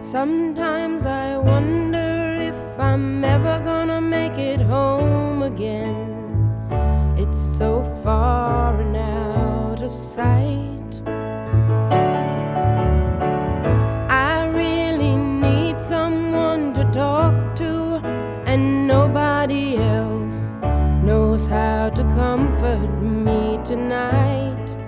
Sometimes I wonder if I'm ever gonna make it home again. It's so far and out of sight. I really need someone to talk to, and nobody else knows how to comfort me tonight.